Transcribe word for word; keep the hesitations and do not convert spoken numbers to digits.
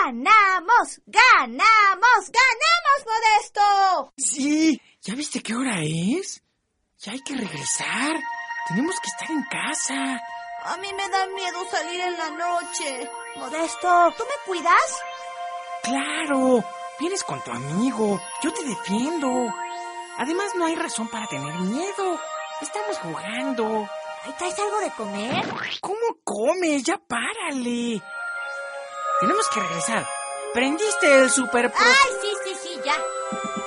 ¡Ganamos! ¡Ganamos! ¡Ganamos, Modesto! Sí, ¿ya viste qué hora es? Ya hay que regresar. Tenemos que estar en casa. A mí me da miedo salir en la noche. Modesto, ¿tú me cuidas? Claro, vienes con tu amigo. Yo te defiendo. Además, no hay razón para tener miedo. Estamos jugando. ¿Ahí traes algo de comer? ¿Cómo comes? Ya párale. Tenemos que regresar. ¿Prendiste el super pro... ¡Ay, sí, sí, sí, ya!